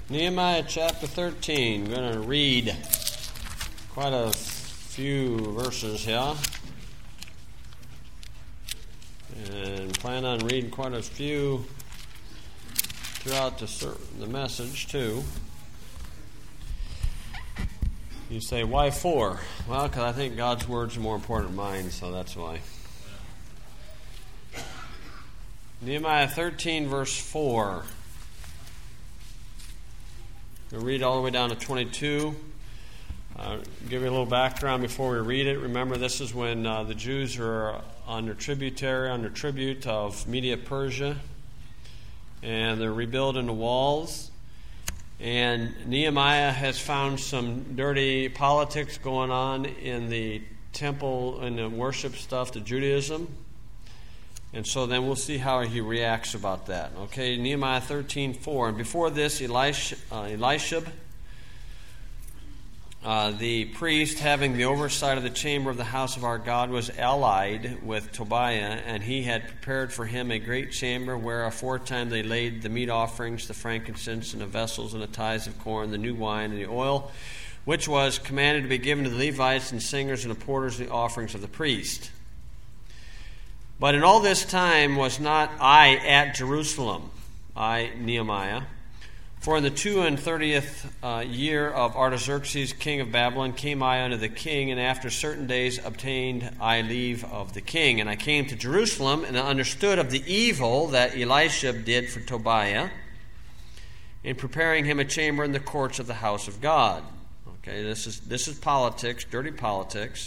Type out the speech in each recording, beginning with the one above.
Nehemiah chapter 13. We're going to read quite a few verses here. And plan on reading quite a few throughout the message, too. You say, why 4? Well, because I think God's words are more important than mine, so that's why. Nehemiah 13, verse 4. We'll read all the way down to 22. Give you a little background before we read it. Remember, this is when the Jews are under tribute of Media-Persia, and they're rebuilding the walls. And Nehemiah has found some dirty politics going on in the temple and the worship stuff to Judaism. And so then we'll see how he reacts about that. Okay, Nehemiah 13:4. And before this, Eliashib, the priest having the oversight of the chamber of the house of our God, was allied with Tobiah, and he had prepared for him a great chamber where aforetime they laid the meat offerings, the frankincense, and the vessels, and the tithes of corn, the new wine, and the oil, which was commanded to be given to the Levites and singers and the porters of the offerings of the priest. But in all this time was not I at Jerusalem, I, Nehemiah. For in the 32nd year of Artaxerxes, king of Babylon, came I unto the king, and after certain days obtained I leave of the king. And I came to Jerusalem, and I understood of the evil that Eliashib did for Tobiah, in preparing him a chamber in the courts of the house of God. Okay, this is politics, dirty politics.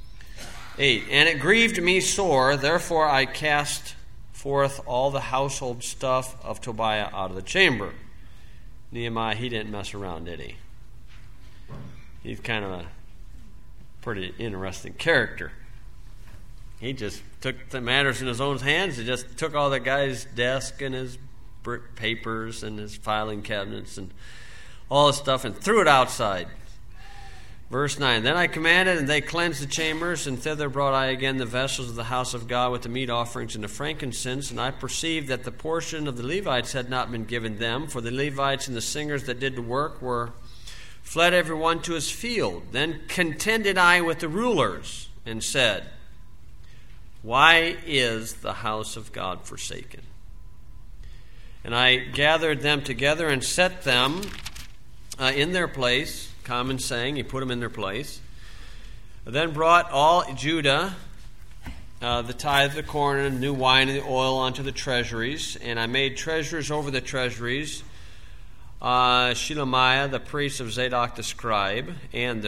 8. And it grieved me sore, therefore I cast forth all the household stuff of Tobiah out of the chamber. Nehemiah, he didn't mess around, did he? He's kind of a pretty interesting character. He just took the matters in his own hands. He just took all the guy's desk and his papers and his filing cabinets and all his stuff and threw it outside. Verse 9, Then I commanded, and they cleansed the chambers, and thither brought I again the vessels of the house of God with the meat offerings and the frankincense. And I perceived that the portion of the Levites had not been given them, for the Levites and the singers that did the work were fled every one to his field. Then contended I with the rulers, and said, Why is the house of God forsaken? And I gathered them together and set them in their place. Common saying, he put them in their place. Then brought all Judah the tithe of the corn and new wine and the oil onto the treasuries. And I made treasurers over the treasuries, Shelemiah, the priest of Zadok the scribe, and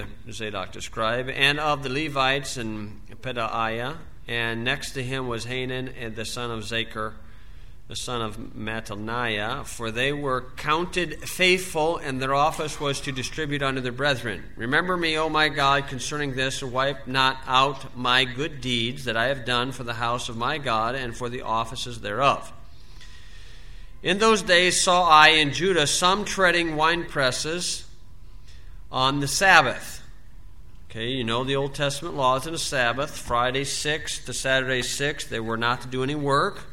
of the Levites and Pedaiah. And next to him was Hanan and the son of Zachar, the son of Mattaniah, for they were counted faithful, and their office was to distribute unto their brethren. Remember me, O my God, concerning this, and wipe not out my good deeds that I have done for the house of my God and for the offices thereof. In those days saw I in Judah some treading winepresses on the Sabbath. Okay, you know the Old Testament laws on the Sabbath. Friday 6 to Saturday 6, they were not to do any work.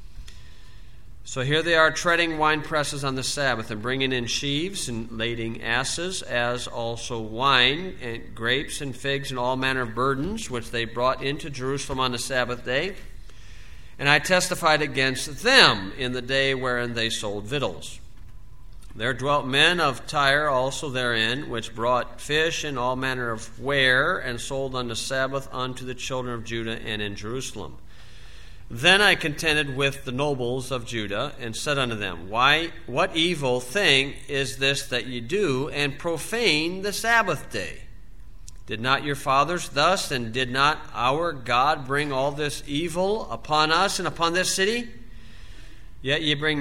So here they are treading wine presses on the Sabbath, and bringing in sheaves and lading asses, as also wine and grapes and figs and all manner of burdens, which they brought into Jerusalem on the Sabbath day. And I testified against them in the day wherein they sold victuals. There dwelt men of Tyre also therein, which brought fish and all manner of ware, and sold on the Sabbath unto the children of Judah and in Jerusalem. Then I contended with the nobles of Judah, and said unto them, What evil thing is this that ye do, and profane the Sabbath day? Did not your fathers thus, and did not our God bring all this evil upon us and upon this city? Yet you bring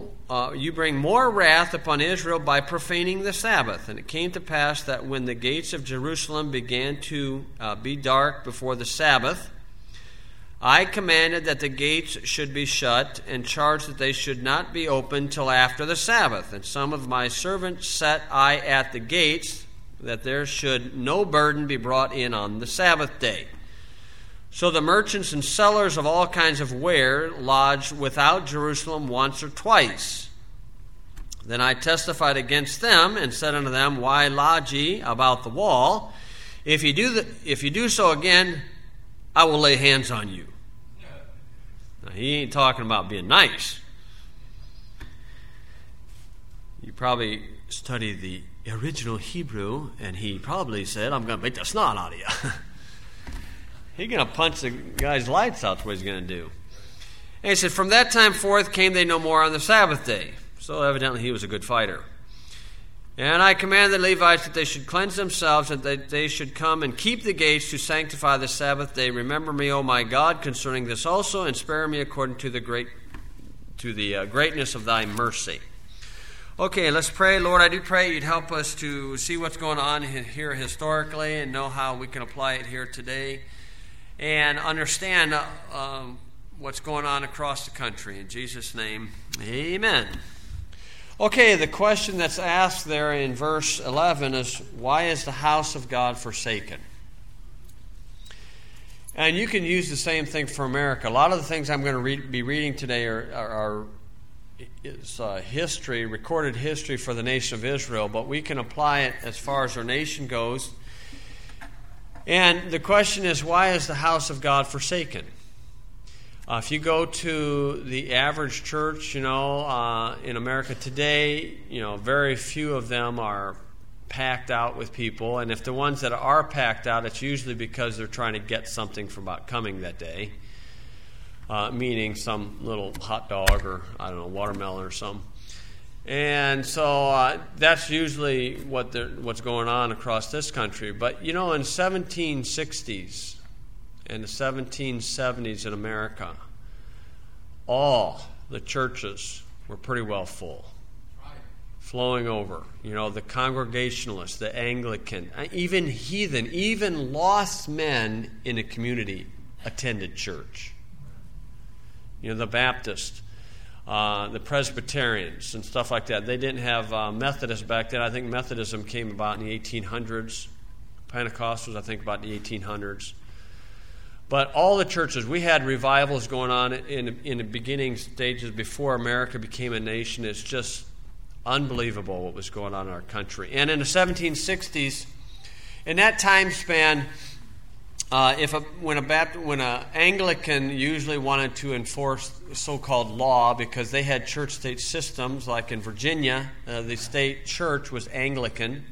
more wrath upon Israel by profaning the Sabbath. And it came to pass that when the gates of Jerusalem began to be dark before the Sabbath, I commanded that the gates should be shut, and charged that they should not be opened till after the Sabbath. And some of my servants set I at the gates, that there should no burden be brought in on the Sabbath day. So the merchants and sellers of all kinds of ware lodged without Jerusalem once or twice. Then I testified against them and said unto them, Why lodge ye about the wall? If you do so again, I will lay hands on you. Now, he ain't talking about being nice. You probably studied the original Hebrew, and he probably said, I'm going to beat the snot out of you. He's going to punch the guy's lights out. That's what he's going to do. And he said, From that time forth came they no more on the Sabbath day. So evidently he was a good fighter. And I commanded the Levites that they should cleanse themselves, and that they should come and keep the gates to sanctify the Sabbath day. Remember me, O my God, concerning this also, and spare me according to the greatness of thy mercy. Okay, let's pray. Lord, I do pray you'd help us to see what's going on here historically and know how we can apply it here today, and understand what's going on across the country. In Jesus' name, amen. Okay, the question that's asked there in verse 11 is, why is the house of God forsaken? And you can use the same thing for America. A lot of the things I'm going to be reading today are history, recorded history for the nation of Israel, but we can apply it as far as our nation goes. And the question is, why is the house of God forsaken? If you go to the average church, in America today, very few of them are packed out with people. And if the ones that are packed out, it's usually because they're trying to get something from about coming that day, meaning some little hot dog or, watermelon or something. And so that's usually what's going on across this country. But, in the 1760s, and the 1770s in America, all the churches were pretty well full, flowing over. The Congregationalists, the Anglican, even heathen, even lost men in a community attended church. The Baptist, the Presbyterians, and stuff like that. They didn't have Methodists back then. I think Methodism came about in the 1800s. Pentecostals, I think, about the 1800s. But all the churches, we had revivals going on in the beginning stages before America became a nation. It's just unbelievable what was going on in our country. And in the 1760s, in that time span, when an Anglican usually wanted to enforce so-called law, because they had church-state systems, like in Virginia, the state church was Anglican.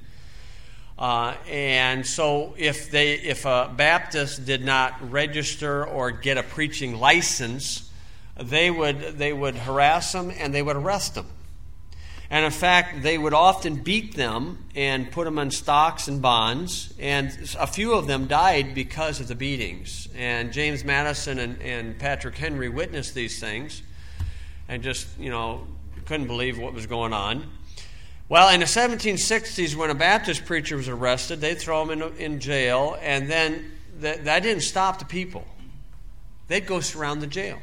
And so if a Baptist did not register or get a preaching license, they would harass them and they would arrest them. And in fact, they would often beat them and put them on stocks and bonds. And a few of them died because of the beatings. And James Madison and Patrick Henry witnessed these things and just, couldn't believe what was going on. Well, in the 1760s, when a Baptist preacher was arrested, they'd throw him in jail, and then that didn't stop the people. They'd go surround the jail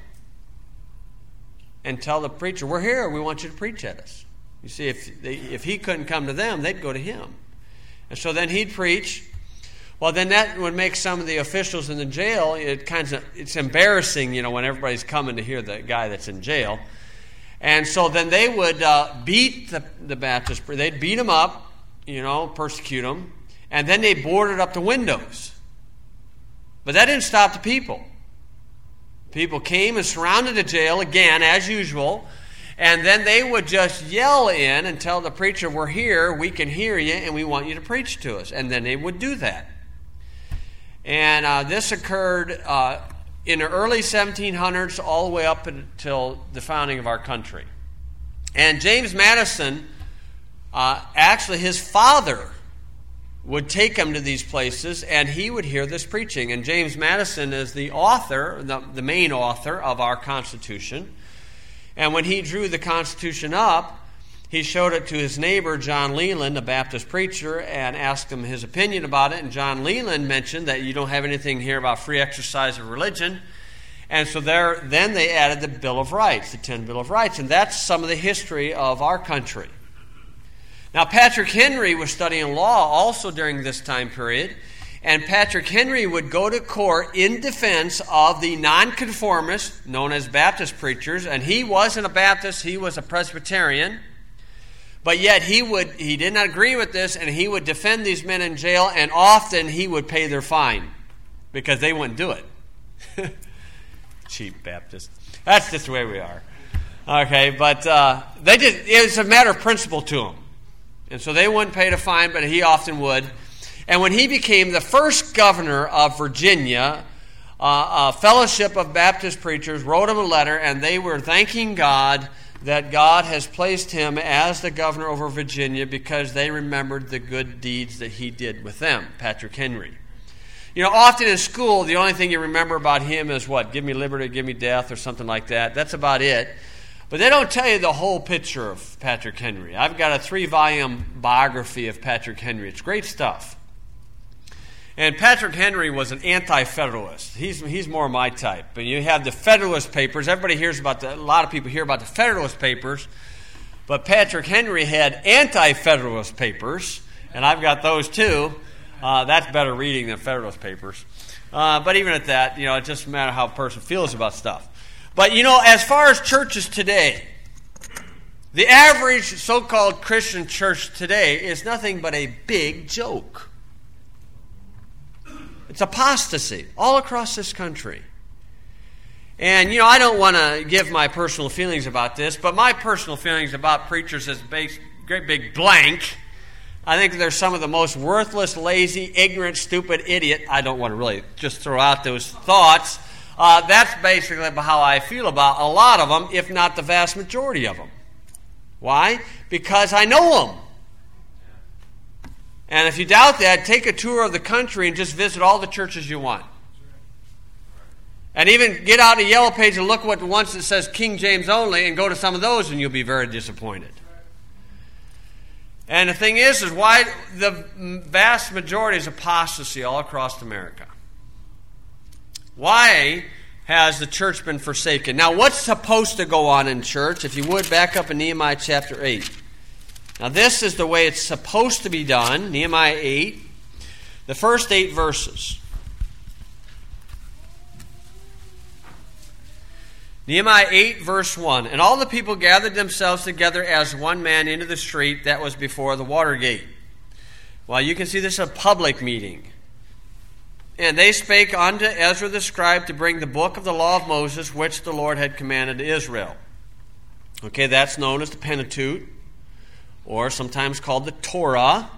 and tell the preacher, "We're here. We want you to preach at us." You see, if he couldn't come to them, they'd go to him. And so then he'd preach. Well, then that would make some of the officials in the jail, it's embarrassing, when everybody's coming to hear the guy that's in jail. And so then they would beat the Baptist. They'd beat them up, persecute them, and then they boarded up the windows. But that didn't stop the people. People came and surrounded the jail again, as usual, and then they would just yell in and tell the preacher, "We're here, we can hear you, and we want you to preach to us." And then they would do that. And this occurred in the early 1700s all the way up until the founding of our country. And James Madison, actually his father would take him to these places, and he would hear this preaching. And James Madison is the author, the main author of our Constitution. And when he drew the Constitution up, he showed it to his neighbor, John Leland, a Baptist preacher, and asked him his opinion about it. And John Leland mentioned that you don't have anything here about free exercise of religion. And so then they added the Bill of Rights, the 10 Bill of Rights. And that's some of the history of our country. Now, Patrick Henry was studying law also during this time period. And Patrick Henry would go to court in defense of the nonconformists, known as Baptist preachers. And he wasn't a Baptist, he was a Presbyterian. But yet he did not agree with this, and he would defend these men in jail, and often he would pay their fine because they wouldn't do it. Cheap Baptists. That's just the way we are. Okay, but it was a matter of principle to them. And so they wouldn't pay the fine, but he often would. And when he became the first governor of Virginia, a fellowship of Baptist preachers wrote him a letter, and they were thanking God that God has placed him as the governor over Virginia because they remembered the good deeds that he did with them, Patrick Henry. You know, often in school, the only thing you remember about him is what? Give me liberty, give me death, or something like that. That's about it. But they don't tell you the whole picture of Patrick Henry. I've got a 3-volume biography of Patrick Henry. It's great stuff. And Patrick Henry was an anti-federalist. He's more my type. But you have the Federalist Papers. Everybody hears about a lot of people hear about the Federalist Papers. But Patrick Henry had anti-Federalist Papers, and I've got those too. That's better reading than Federalist Papers. But even at that, you know, it just matters how a person feels about stuff. But, you know, as far as churches today, the average so-called Christian church today is nothing but a big joke. It's apostasy all across this country. And, you know, I don't want to give my personal feelings about this, but my personal feelings about preachers is a great big blank. I think they're some of the most worthless, lazy, ignorant, stupid idiot. I don't want to really just throw out those thoughts. That's basically how I feel about a lot of them, if not the vast majority of them. Why? Because I know them. And if you doubt that, take a tour of the country and just visit all the churches you want. And even get out a yellow page and look what the ones that says King James only and go to some of those and you'll be very disappointed. And the thing is why the vast majority is apostasy all across America. Why has the church been forsaken? Now, what's supposed to go on in church? If you would, back up in Nehemiah chapter 8. Now, this is the way it's supposed to be done. Nehemiah 8, the first 8 verses. Nehemiah 8, verse 1. And all the people gathered themselves together as one man into the street that was before the water gate. Well, you can see this is a public meeting. And they spake unto Ezra the scribe to bring the book of the law of Moses, which the Lord had commanded to Israel. Okay, that's known as the Pentateuch, or sometimes called the Torah.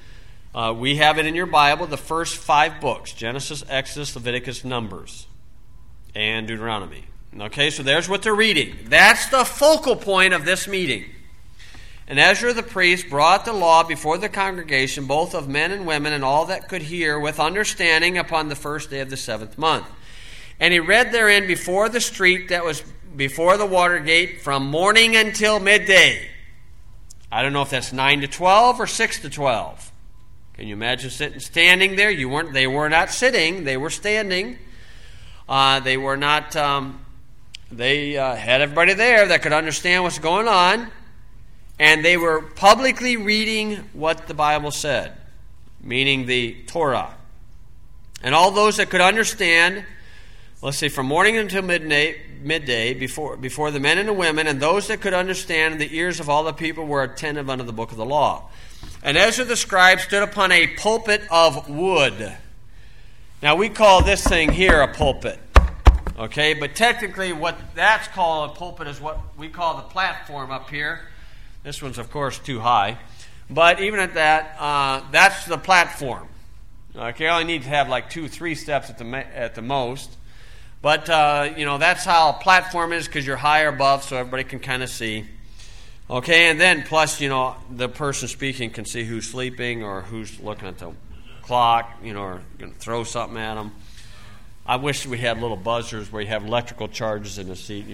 We have it in your Bible, the first 5 books, Genesis, Exodus, Leviticus, Numbers, and Deuteronomy. Okay, so there's what they're reading. That's the focal point of this meeting. And Ezra the priest brought the law before the congregation, both of men and women, and all that could hear, with understanding, upon the first day of the 7th month. And he read therein before the street that was before the water gate from morning until midday. I don't know if that's 9 to 12 or 6 to 12. Can you imagine standing there? They were not sitting, they were standing. They were not... They had everybody there that could understand what's going on, and they were publicly reading what the Bible said, meaning the Torah. And all those that could understand, let's say from morning until midday, before the men and the women, and those that could understand, the ears of all the people were attentive unto the book of the law. And Ezra the scribe stood upon a pulpit of wood. Now we call this thing here a pulpit. Okay, but technically what that's called a pulpit is what we call the platform up here. This one's, of course, too high. But even at that, that's the platform. Okay, you only need to have like 2-3 steps at the most. But, that's how a platform is, because you're higher above so everybody can kind of see. Okay, and then plus, the person speaking can see who's sleeping or who's looking at the clock, or going to throw something at them. I wish we had little buzzers where you have electrical charges in the seat,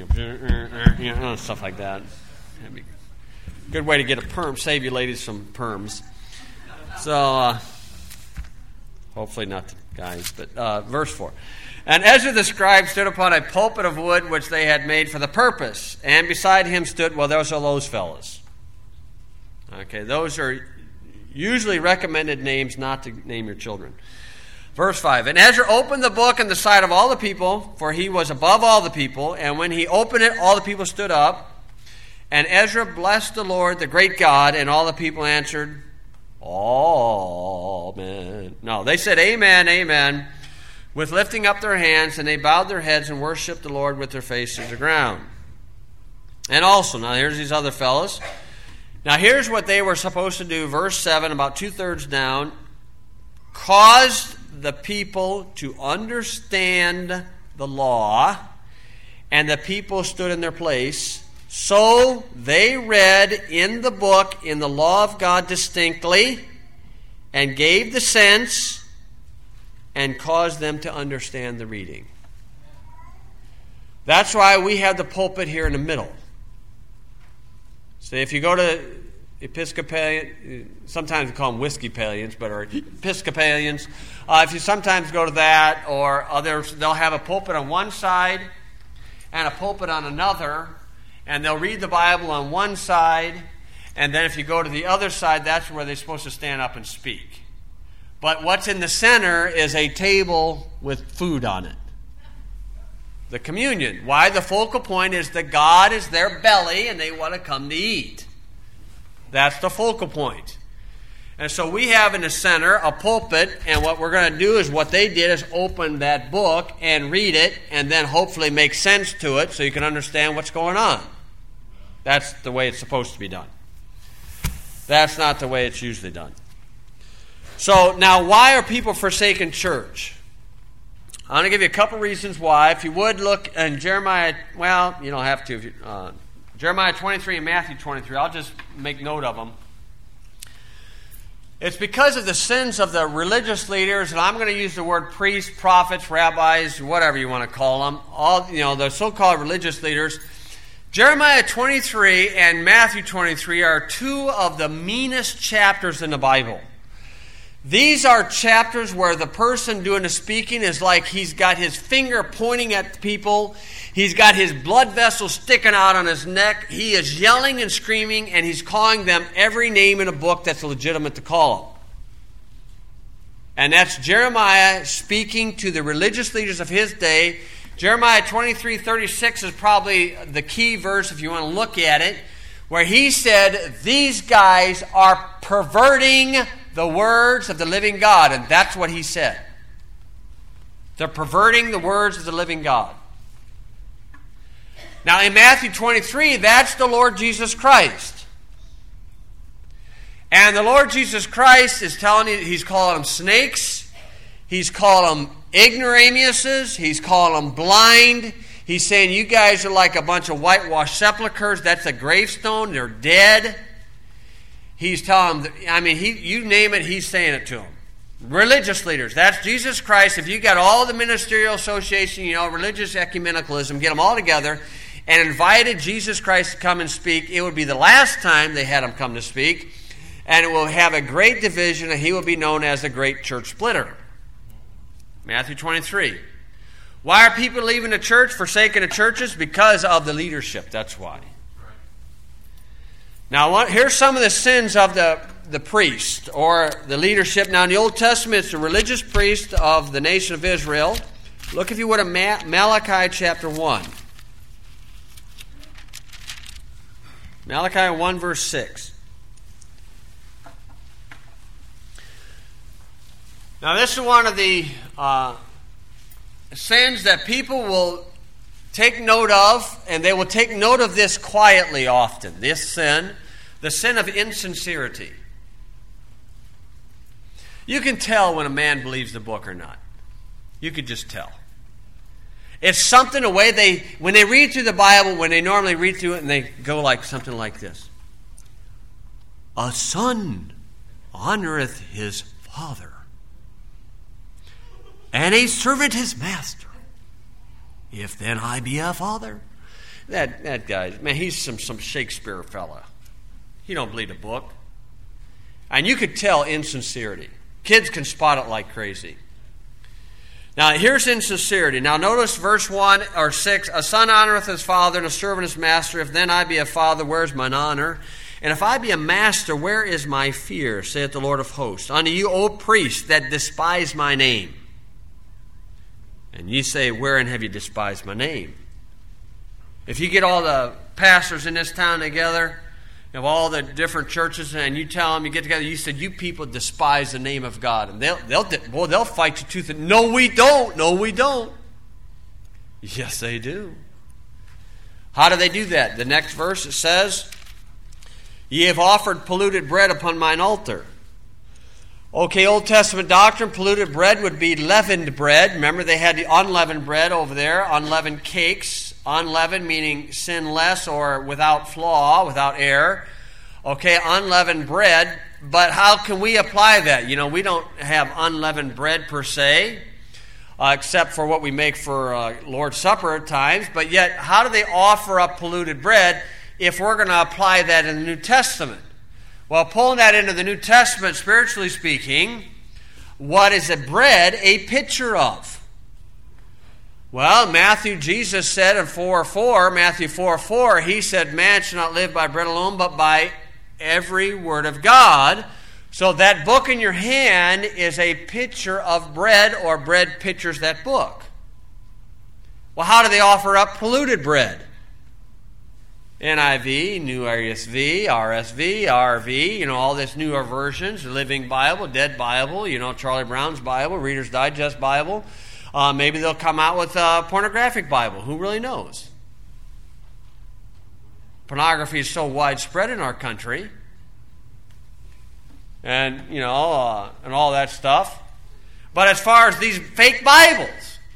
stuff like that. That'd be a good way to get a perm, save you ladies some perms. So, hopefully not the guys, but verse 4. And Ezra the scribe stood upon a pulpit of wood which they had made for the purpose, and beside him stood, those are those fellas. Okay, those are usually recommended names not to name your children. Verse 5, and Ezra opened the book in the sight of all the people, for he was above all the people. And when he opened it, all the people stood up. And Ezra blessed the Lord, the great God, and all the people answered, Amen. No, they said, Amen, amen, with lifting up their hands, and they bowed their heads and worshiped the Lord with their faces to the ground. And also, now here's these other fellows. Now here's what they were supposed to do. Verse 7, about 2/3 down, caused the people to understand the law, and the people stood in their place. So they read in the book, in the law of God distinctly, and gave the sense, and caused them to understand the reading. That's why we have the pulpit here in the middle. So if you go to Episcopalian, sometimes we call them Whiskeypalians, but are Episcopalians. If you sometimes go to that, or others, they'll have a pulpit on one side and a pulpit on another, and they'll read the Bible on one side, and then if you go to the other side, that's where they're supposed to stand up and speak. But what's in the center is a table with food on it. The communion. Why? The focal point is that God is their belly and they want to come to eat. That's the focal point. And so we have in the center a pulpit, and what we're going to do is what they did is open that book and read it, and then hopefully make sense to it so you can understand what's going on. That's the way it's supposed to be done. That's not the way it's usually done. So now, why are people forsaking church? I'm going to give you a couple reasons why. If you would look in Jeremiah, well, you don't have to. Jeremiah 23 and Matthew 23. I'll just make note of them. It's because of the sins of the religious leaders, and I'm going to use the word priests, prophets, rabbis, whatever you want to call them. All the so-called religious leaders. Jeremiah 23 and Matthew 23 are two of the meanest chapters in the Bible. These are chapters where the person doing the speaking is like he's got his finger pointing at people. He's got his blood vessels sticking out on his neck. He is yelling and screaming, and he's calling them every name in a book that's legitimate to call them. And that's Jeremiah speaking to the religious leaders of his day. Jeremiah 23:36 is probably the key verse if you want to look at it, where he said, these guys are perverting the words of the living God. And that's what he said. They're perverting the words of the living God. Now in Matthew 23, that's the Lord Jesus Christ. And the Lord Jesus Christ is telling you, he's calling them snakes. He's calling them ignoramuses. He's calling them blind. He's saying you guys are like a bunch of whitewashed sepulchres. That's a gravestone. They're dead. He's telling them, you name it, he's saying it to them. Religious leaders, that's Jesus Christ. If you got all the ministerial association, religious ecumenicalism, get them all together and invited Jesus Christ to come and speak, it would be the last time they had him come to speak, and it will have a great division, and he will be known as the great church splitter. Matthew 23. Why are people leaving the church, forsaking the churches? Because of the leadership, that's why. Now, here's some of the sins of the priest or the leadership. Now, in the Old Testament, it's the religious priest of the nation of Israel. Look, if you would, at Malachi chapter 1. Malachi 1, verse 6. Now, this is one of the sins that people will take note of, and they will take note of this quietly often. This sin, the sin of insincerity. You can tell when a man believes the book or not. You could just tell. It's something, the way when they read through the Bible, when they normally read through it, and they go like something like this. A son honoreth his father, and a servant his master. If then I be a father. That guy, man, he's some Shakespeare fella. He don't believe the book. And you could tell insincerity. Kids can spot it like crazy. Now, here's insincerity. Now, notice verse 1 or 6. A son honoreth his father, and a servant his master. If then I be a father, where is mine honor? And if I be a master, where is my fear? Saith the Lord of hosts. Unto you, O priests, that despise my name. And ye say, wherein have you despised my name? If you get all the pastors in this town together, of all the different churches, and you tell them, you get together, you said, you people despise the name of God. And they'll fight you tooth and no, we don't. No, we don't. Yes, they do. How do they do that? The next verse, it says, ye have offered polluted bread upon mine altar. Okay, Old Testament doctrine, polluted bread would be leavened bread. Remember, they had the unleavened bread over there, unleavened cakes. Unleavened meaning sinless or without flaw, without error. Okay, unleavened bread. But how can we apply that? We don't have unleavened bread per se, except for what we make for Lord's Supper at times. But yet, how do they offer up polluted bread if we're going to apply that in the New Testament? Well, pulling that into the New Testament, spiritually speaking, what is a bread a picture of? Well, Jesus said in Matthew 4:4, he said, man shall not live by bread alone, but by every word of God. So that book in your hand is a picture of bread, or bread pictures that book. Well, how do they offer up polluted bread? NIV, New RSV, RSV, RV, all this newer versions, the Living Bible, Dead Bible, Charlie Brown's Bible, Reader's Digest Bible. Maybe they'll come out with a pornographic Bible. Who really knows? Pornography is so widespread in our country. And, and all that stuff. But as far as these fake Bibles,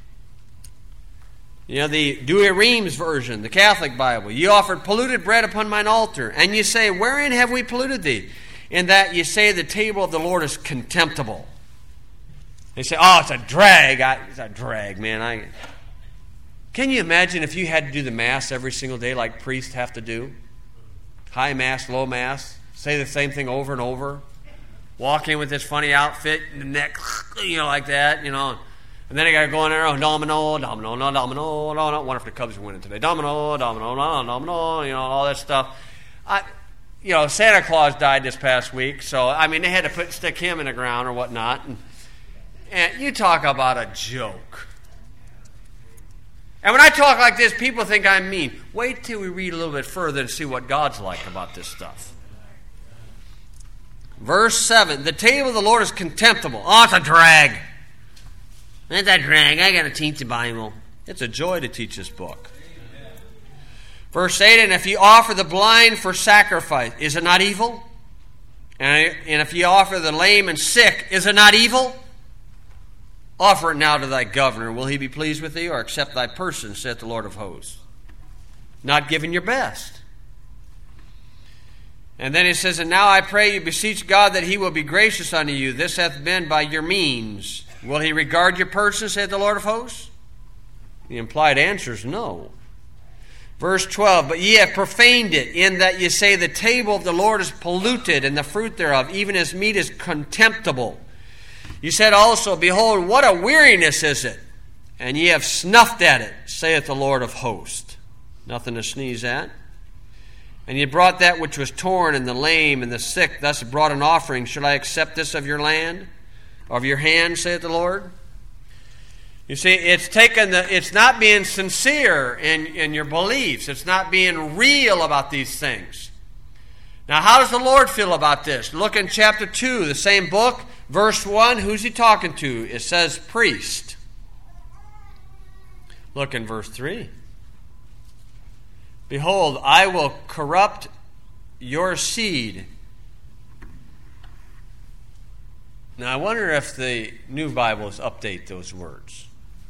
the Douay-Rheims version, the Catholic Bible, ye offered polluted bread upon mine altar, and ye say, wherein have we polluted thee? In that ye say the table of the Lord is contemptible. They say, oh, it's a drag. It's a drag, man. Can you imagine if you had to do the Mass every single day like priests have to do? High Mass, low Mass, say the same thing over and over. Walk in with this funny outfit, the neck, like that, And then they got to go in there, domino, domino, no, domino, no. I wonder if the Cubs are winning today. Domino, domino, no, domino, all that stuff. Santa Claus died this past week, so, they had to stick him in the ground or whatnot. And you talk about a joke. And when I talk like this, people think I'm mean. Wait till we read a little bit further and see what God's like about this stuff. Verse 7, the table of the Lord is contemptible. Oh, it's a drag. It's a drag. I got to teach the Bible. It's a joy to teach this book. Verse 8, and if you offer the blind for sacrifice, is it not evil? And if you offer the lame and sick, is it not evil? Offer it now to thy governor. Will he be pleased with thee, or accept thy person, saith the Lord of hosts? Not giving your best. And then he says, and now I pray you, beseech God that he will be gracious unto you. This hath been by your means. Will he regard your person, saith the Lord of hosts? The implied answer is no. Verse 12, but ye have profaned it, in that ye say the table of the Lord is polluted, and the fruit thereof, even his meat, is contemptible. You said also, behold, what a weariness is it, and ye have snuffed at it, saith the Lord of hosts. Nothing to sneeze at. And ye brought that which was torn, and the lame, and the sick, thus brought an offering. Should I accept this of your land, or of your hand, saith the Lord? You see, it's not being sincere in your beliefs. It's not being real about these things. Now, how does the Lord feel about this? Look in chapter 2, the same book, verse 1. Who's he talking to? It says priest. Look in verse 3. Behold, I will corrupt your seed. Now, I wonder if the new Bibles update those words.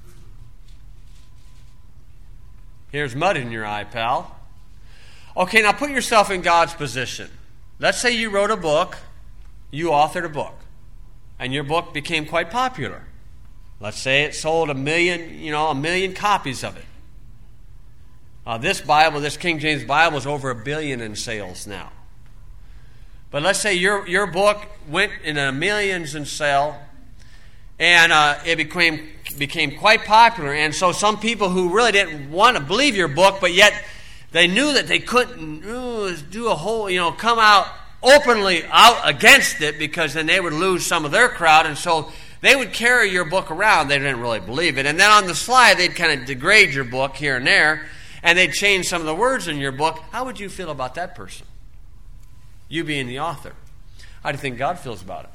Here's mud in your eye, pal. Okay, now put yourself in God's position. Let's say you wrote a book, you authored a book, and your book became quite popular. Let's say it sold a million copies of it. This Bible, this King James Bible, is over 1 billion in sales now. But let's say your book went in millions in sale, and it became quite popular. And so some people who really didn't want to believe your book, but yet they knew that they couldn't do a whole, come out openly out against it, because then they would lose some of their crowd. And so they would carry your book around. They didn't really believe it. And then on the slide, they'd kind of degrade your book here and there. and they'd change some of the words in your book, how would you feel about that person? You being the author. How do you think God feels about it?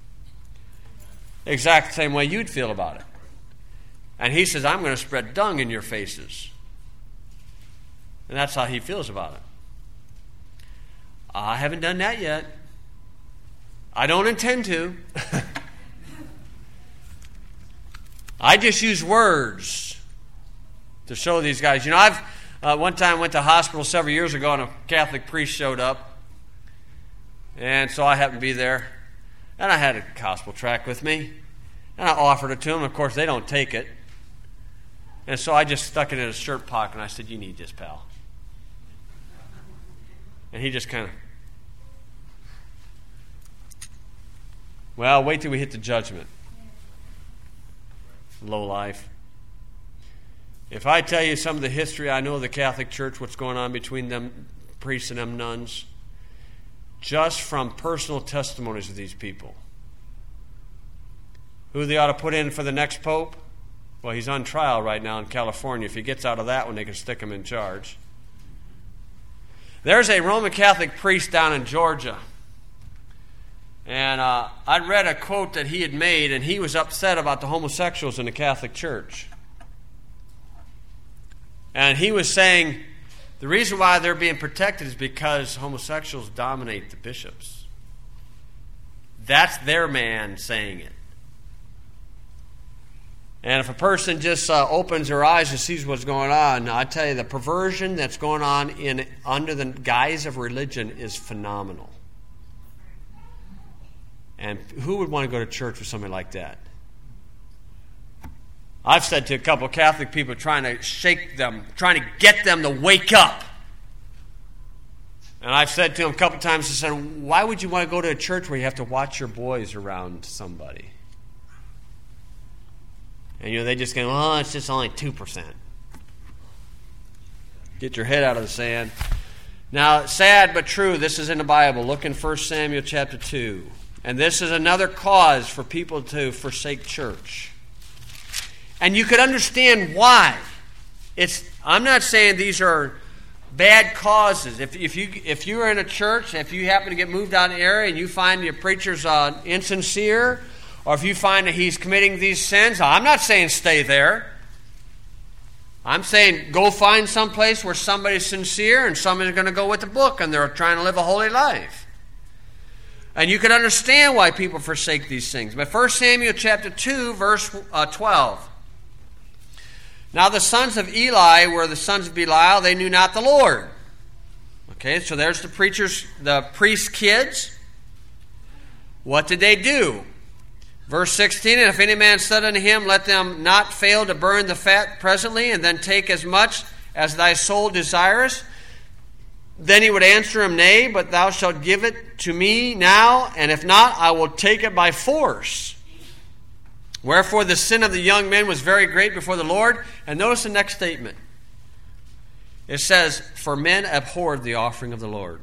Exact same way you'd feel about it. And he says, I'm going to spread dung in your faces. And that's how he feels about it. I haven't done that yet. I don't intend to. I just use words to show these guys. You know, I've one time went to hospital several years ago, and a Catholic priest showed up. And so I happened to be there. And I had a gospel tract with me. And I offered it to them. Of course, they don't take it. And so I just stuck it in his shirt pocket, and I said, you need this, pal. And he just kind of, well, wait till we hit the judgment. Low life. If I tell you some of the history I know of the Catholic Church, what's going on between them priests and them nuns, just from personal testimonies of these people. Who they ought to put in for the next pope? Well, he's on trial right now in California. If he gets out of that one, they can stick him in charge. There's a Roman Catholic priest down in Georgia. And I read a quote that he had made, and he was upset about the homosexuals in the Catholic Church. And he was saying the reason why they're being protected is because homosexuals dominate the bishops. That's their man saying it. And if a person just opens their eyes and sees what's going on, I tell you, the perversion that's going on under the guise of religion is phenomenal. And who would want to go to church with somebody like that? I've said to a couple of Catholic people trying to shake them, trying to get them to wake up. And I've said to them a couple of times, I said, why would you want to go to a church where you have to watch your boys around somebody? And they just go, oh, it's just only 2%. Get your head out of the sand. Now, sad but true, this is in the Bible. Look in 1 Samuel chapter 2. And this is another cause for people to forsake church. And you could understand why. I'm not saying these are bad causes. If you're in a church, if you happen to get moved out of the area and you find your preacher's insincere, or if you find that he's committing these sins, I'm not saying stay there. I'm saying go find some place where somebody's sincere and somebody's going to go with the book and they're trying to live a holy life. And you can understand why people forsake these things. But 1 Samuel chapter 2, verse 12. Now the sons of Eli were the sons of Belial. They knew not the Lord. Okay, so there's the priest's kids. What did they do? Verse 16, and if any man said unto him, let them not fail to burn the fat presently, and then take as much as thy soul desireth, then he would answer him, nay, but thou shalt give it to me now, and if not, I will take it by force. Wherefore the sin of the young men was very great before the Lord. And notice the next statement. It says, for men abhorred the offering of the Lord.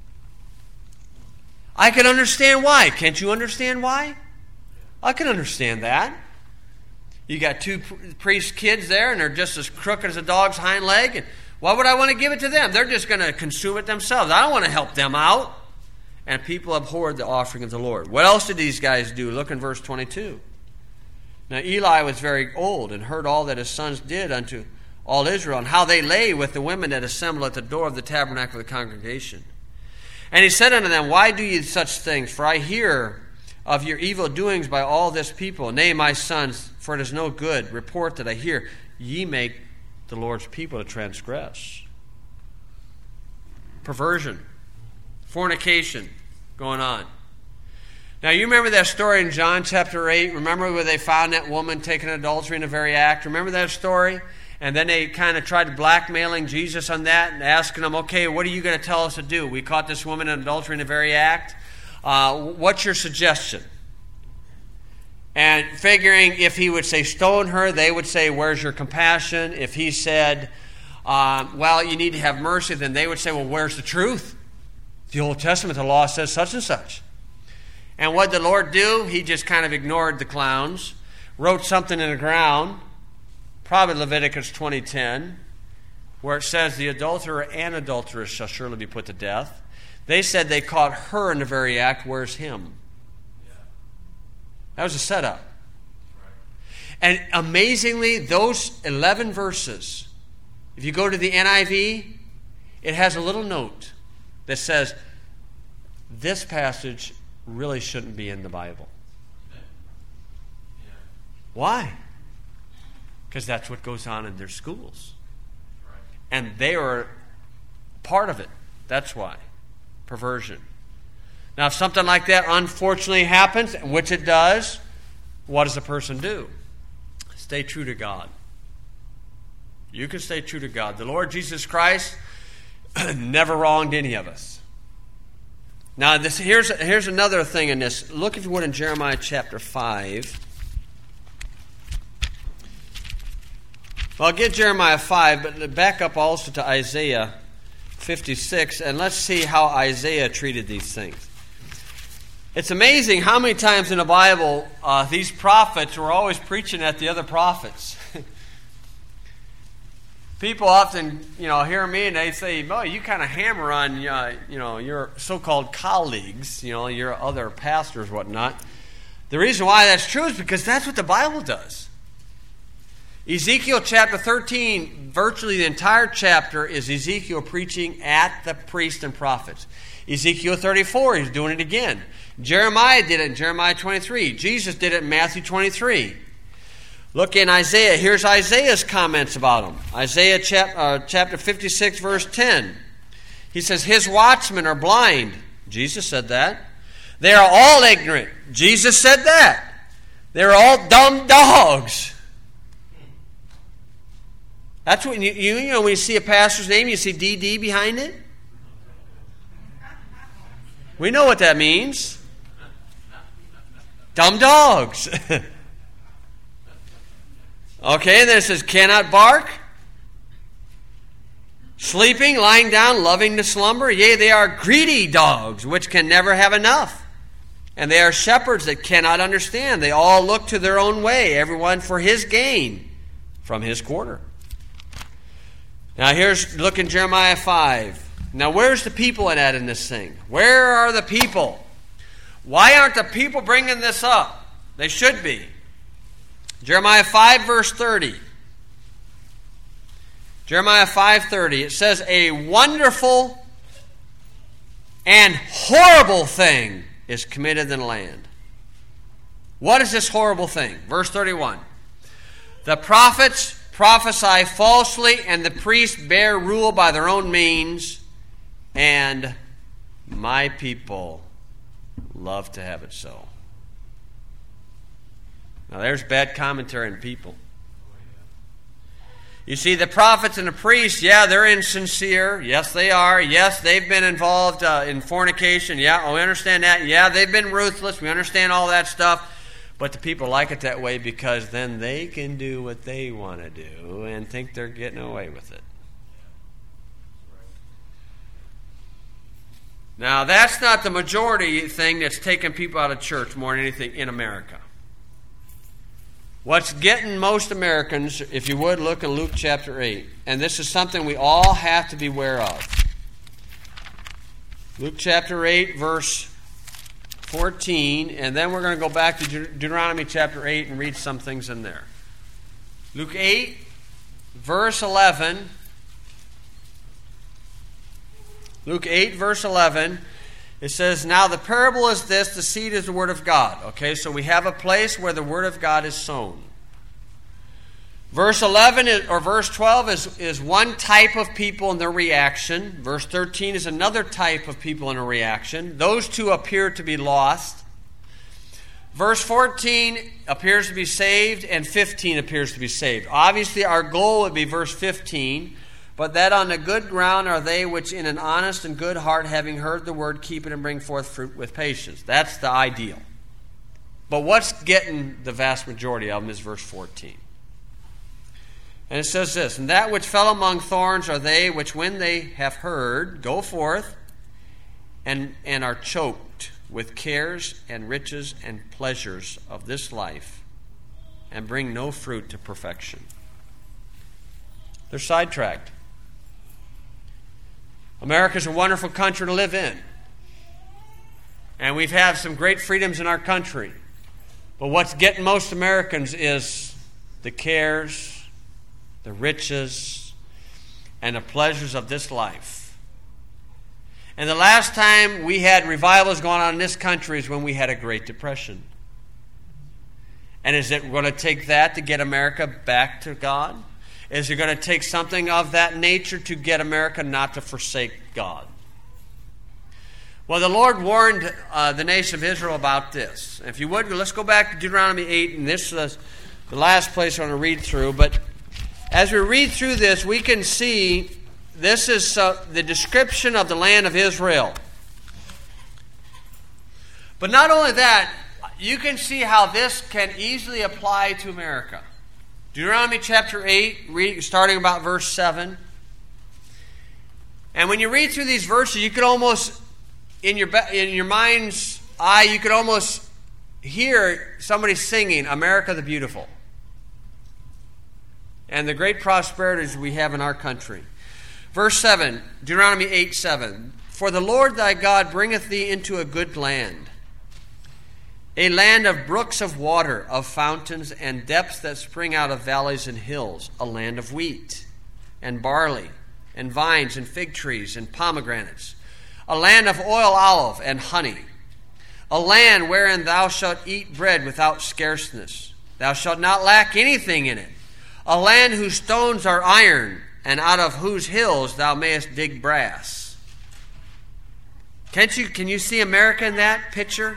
I can understand why. Can't you understand why? I can understand that. You got two priest kids there, and they're just as crooked as a dog's hind leg. And why would I want to give it to them? They're just going to consume it themselves. I don't want to help them out. And people abhorred the offering of the Lord. What else did these guys do? Look in verse 22. Now Eli was very old, and heard all that his sons did unto all Israel, and how they lay with the women that assemble at the door of the tabernacle of the congregation. And he said unto them, why do ye such things? For I hear of your evil doings by all this people. Nay, my sons, for it is no good report that I hear. Ye make the Lord's people to transgress. Perversion, fornication going on. Now, you remember that story in John chapter 8? Remember where they found that woman taking adultery in the very act? Remember that story? And then they kind of tried blackmailing Jesus on that and asking him, okay, what are you going to tell us to do? We caught this woman in adultery in the very act. What's your suggestion? And figuring if he would say stone her, they would say, where's your compassion? If he said, well, you need to have mercy, then they would say, well, where's the truth? The Old Testament, the law says such and such. And what did the Lord do? He just kind of ignored the clowns, wrote something in the ground, probably Leviticus 20:10, where it says the adulterer and adulteress shall surely be put to death. They said they caught her in the very act. Where's him? That was a setup. And amazingly, those 11 verses, if you go to the NIV, it has a little note that says, this passage really shouldn't be in the Bible. Why? Because that's what goes on in their schools. And they are part of it. That's why. Perversion. Now, if something like that unfortunately happens, which it does, what does a person do? Stay true to God. You can stay true to God. The Lord Jesus Christ never wronged any of us. Now, here's another thing in this. Look, if you would, in Jeremiah chapter 5. Well, I'll get Jeremiah 5, but back up also to Isaiah 56, and let's see how Isaiah treated these things. It's amazing how many times in the Bible these prophets were always preaching at the other prophets. People often, hear me and they say, "Boy, you kind of hammer on, your so-called colleagues, your other pastors, whatnot." The reason why that's true is because that's what the Bible does. Ezekiel chapter 13, virtually the entire chapter is Ezekiel preaching at the priests and prophets. Ezekiel 34, he's doing it again. Jeremiah did it in Jeremiah 23. Jesus did it in Matthew 23. Look in Isaiah. Here's Isaiah's comments about him. Isaiah chapter 56, verse 10. He says, his watchmen are blind. Jesus said that. They are all ignorant. Jesus said that. They're all dumb dogs. That's what when you see a pastor's name, you see DD behind it. We know what that means. Dumb dogs. Okay, and then it says, cannot bark, sleeping, lying down, loving to slumber. Yea, they are greedy dogs, which can never have enough. And they are shepherds that cannot understand. They all look to their own way, everyone for his gain from his quarter. Now look in Jeremiah 5. Now where's the people in this thing? Where are the people? Why aren't the people bringing this up? They should be. Jeremiah 5 verse 30. Jeremiah 5:30. It says, a wonderful and horrible thing is committed in the land. What is this horrible thing? Verse 31. The prophets prophesy falsely, and the priests bear rule by their own means, and my people love to have it so. Now there's bad commentary on people. You see, the prophets and the priests, they're insincere. Yes, they are. Yes, they've been involved in fornication. We understand that. They've been ruthless. We understand all that stuff. But the people like it that way because then they can do what they want to do and think they're getting away with it. Now, that's not the majority thing that's taking people out of church more than anything in America. What's getting most Americans, if you would, look in Luke chapter 8. And this is something we all have to be aware of. Luke chapter 8, verse 14, and then we're going to go back to Deuteronomy chapter 8 and read some things in there. Luke 8, verse 11. Luke 8, verse 11. It says, now the parable is this, the seed is the word of God. Okay, so we have a place where the word of God is sown. Verse 11 or verse 12 is one type of people and their reaction. Verse 13 is another type of people and a reaction. Those two appear to be lost. Verse 14 appears to be saved, and 15 appears to be saved. Obviously, our goal would be verse 15. But that on the good ground are they which in an honest and good heart, having heard the word, keep it and bring forth fruit with patience. That's the ideal. But what's getting the vast majority of them is verse 14. And it says this, and that which fell among thorns are they which when they have heard, go forth and are choked with cares and riches and pleasures of this life and bring no fruit to perfection. They're sidetracked. America's a wonderful country to live in. And we've had some great freedoms in our country. But what's getting most Americans is the cares, the riches, and the pleasures of this life. And the last time we had revivals going on in this country is when we had a Great Depression. And is it going to take that to get America back to God? Is it going to take something of that nature to get America not to forsake God? Well, the Lord warned the nation of Israel about this. If you would, let's go back to Deuteronomy 8, and this is the last place I want to read through. But as we read through this, we can see this is the description of the land of Israel. But not only that, you can see how this can easily apply to America. Deuteronomy chapter 8, starting about verse 7. And when you read through these verses, you could almost, in your mind's eye, you could almost hear somebody singing, America the Beautiful, and the great prosperities we have in our country. Verse 7, Deuteronomy 8:7. For the Lord thy God bringeth thee into a good land, a land of brooks of water, of fountains, and depths that spring out of valleys and hills, a land of wheat, and barley, and vines, and fig trees, and pomegranates, a land of oil, olive, and honey, a land wherein thou shalt eat bread without scarceness. Thou shalt not lack anything in it. A land whose stones are iron, and out of whose hills thou mayest dig brass. Can you see America in that picture?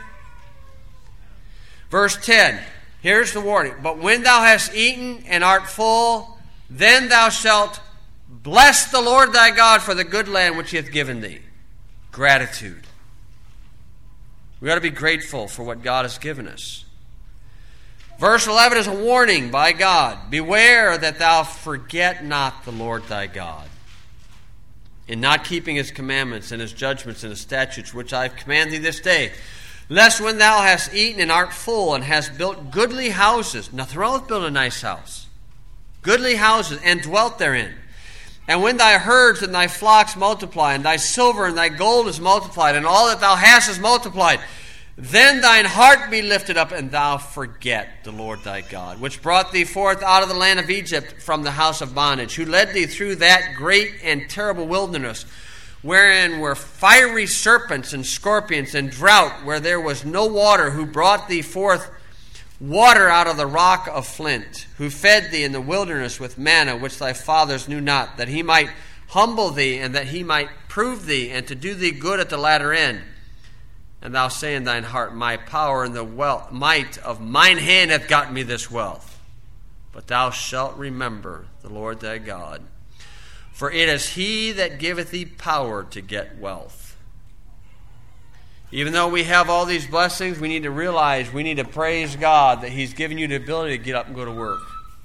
Verse 10, here's the warning. But when thou hast eaten and art full, then thou shalt bless the Lord thy God for the good land which he hath given thee. Gratitude. We ought to be grateful for what God has given us. Verse 11 is a warning by God. Beware that thou forget not the Lord thy God, in not keeping his commandments and his judgments and his statutes, which I command thee this day. Lest when thou hast eaten and art full, and hast built goodly houses, nothing wrong with building a nice house, goodly houses, and dwelt therein. And when thy herds and thy flocks multiply, and thy silver and thy gold is multiplied, and all that thou hast is multiplied, then thine heart be lifted up, and thou forget the Lord thy God, which brought thee forth out of the land of Egypt from the house of bondage, who led thee through that great and terrible wilderness, wherein were fiery serpents and scorpions, and drought, where there was no water, who brought thee forth water out of the rock of flint, who fed thee in the wilderness with manna, which thy fathers knew not, that he might humble thee, and that he might prove thee, and to do thee good at the latter end. And thou say in thine heart, my power and the might of mine hand hath gotten me this wealth. But thou shalt remember the Lord thy God, for it is he that giveth thee power to get wealth. Even though we have all these blessings, we need to realize, we need to praise God that he's given you the ability to get up and go to work.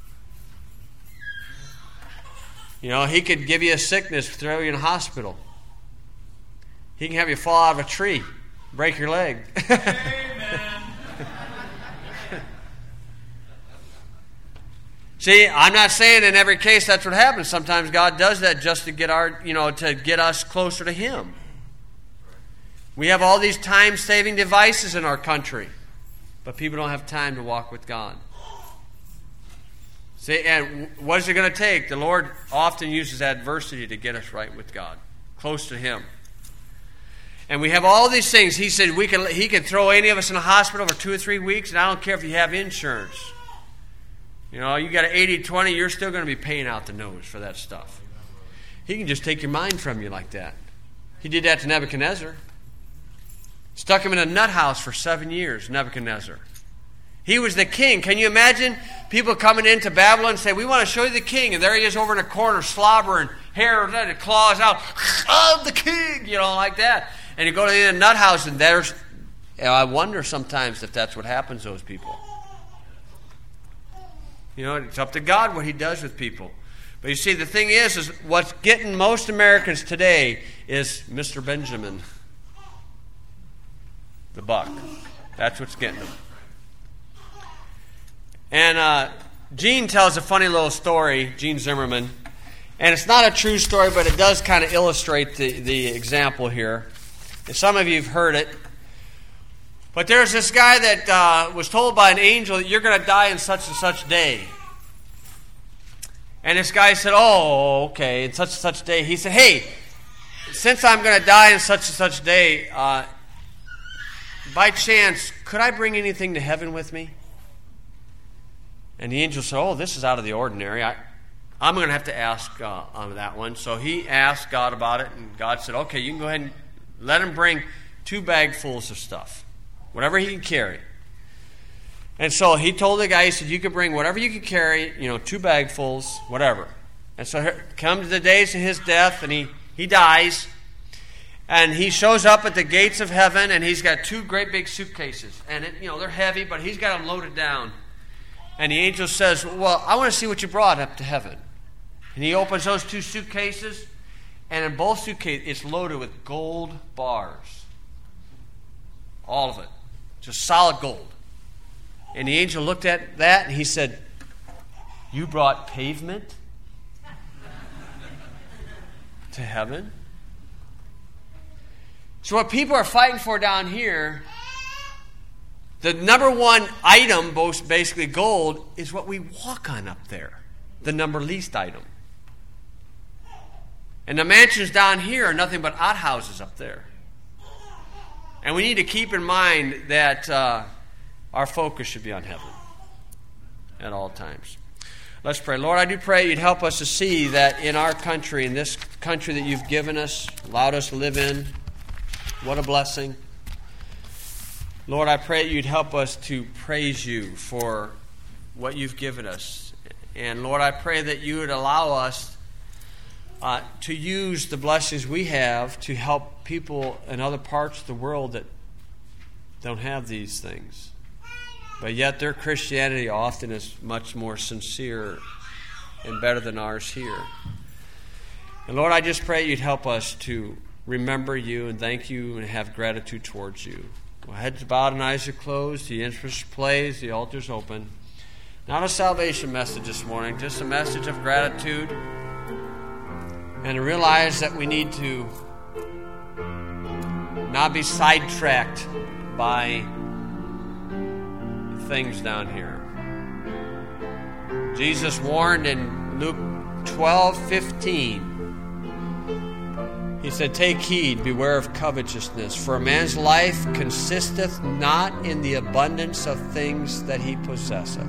You know, he could give you a sickness, throw you in a hospital. He can have you fall out of a tree, break your leg. Amen. See, I'm not saying in every case that's what happens. Sometimes God does that just to get to get us closer to him. We have all these time-saving devices in our country, but people don't have time to walk with God. See, and what is it going to take? The Lord often uses adversity to get us right with God, close to him. And we have all these things. He said he can throw any of us in a hospital for 2 or 3 weeks, and I don't care if you have insurance. You know, you got an 80-20, you're still going to be paying out the nose for that stuff. He can just take your mind from you like that. He did that to Nebuchadnezzar. Stuck him in a nut house for 7 years, Nebuchadnezzar. He was the king. Can you imagine people coming into Babylon and say, we want to show you the king, and there he is over in a corner slobbering, hair, claws out, I'm the king, like that. And you go to the nut house, and I wonder sometimes if that's what happens to those people. It's up to God what he does with people. But you see, the thing is what's getting most Americans today is Mr. Benjamin, the buck. That's what's getting them. And Gene tells a funny little story, Gene Zimmerman. And it's not a true story, but it does kind of illustrate the example here. And some of you have heard it. But there's this guy that was told by an angel that you're going to die in such and such day. And this guy said, oh, okay, in such and such day. He said, hey, since I'm going to die in such and such day, by chance, could I bring anything to heaven with me? And the angel said, oh, this is out of the ordinary. I'm going to have to ask on that one. So he asked God about it, and God said, okay, you can go ahead and let him bring 2 bagfuls of stuff, whatever he can carry. And so he told the guy, he said, you can bring whatever you can carry, 2 bagfuls, whatever. And so here comes the days of his death, and he dies. And he shows up at the gates of heaven, and he's got 2 great big suitcases. And they're heavy, but he's got them loaded down. And the angel says, well, I want to see what you brought up to heaven. And he opens those 2 suitcases, and in both suitcases, it's loaded with gold bars. All of it. Just solid gold. And the angel looked at that, and he said, you brought pavement to heaven? So what people are fighting for down here, the number one item, basically gold, is what we walk on up there. The number least item. And the mansions down here are nothing but outhouses up there. And we need to keep in mind that our focus should be on heaven at all times. Let's pray. Lord, I do pray you'd help us to see that in our country, in this country that you've given us, allowed us to live in, what a blessing. Lord, I pray you'd help us to praise you for what you've given us. And Lord, I pray that you would allow us to use the blessings we have to help people in other parts of the world that don't have these things. But yet their Christianity often is much more sincere and better than ours here. And Lord, I just pray you'd help us to remember you and thank you and have gratitude towards you. Well, heads bowed and eyes are closed. The instrument plays. The altar's open. Not a salvation message this morning, just a message of gratitude. And to realize that we need to not be sidetracked by things down here. Jesus warned in Luke 12:15. He said, take heed, beware of covetousness, for a man's life consisteth not in the abundance of things that he possesseth.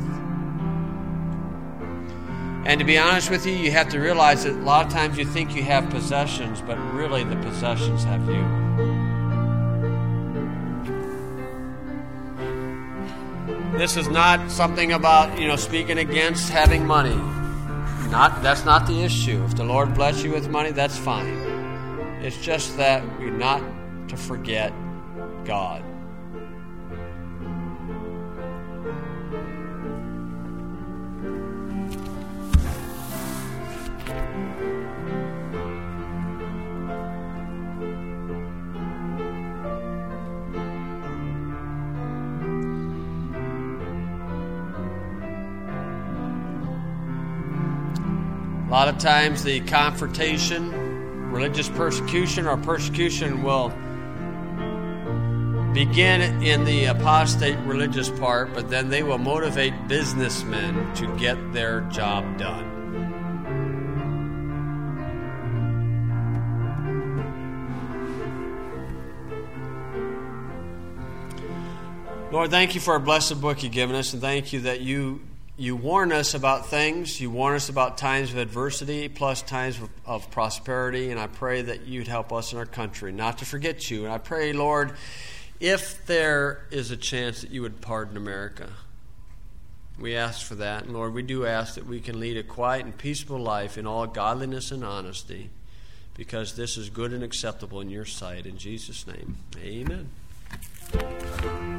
And to be honest with you, you have to realize that a lot of times you think you have possessions, but really the possessions have you. This is not something about, speaking against having money. That's not the issue. If the Lord bless you with money, that's fine. It's just that we're not to forget God. A lot of times the confrontation, religious persecution or persecution will begin in the apostate religious part, but then they will motivate businessmen to get their job done. Lord, thank you for our blessed book you've given us, and thank you that you warn us about things. You warn us about times of adversity plus times of prosperity. And I pray that you'd help us in our country not to forget you. And I pray, Lord, if there is a chance that you would pardon America. We ask for that. And Lord, we do ask that we can lead a quiet and peaceful life in all godliness and honesty, because this is good and acceptable in your sight. In Jesus' name, amen.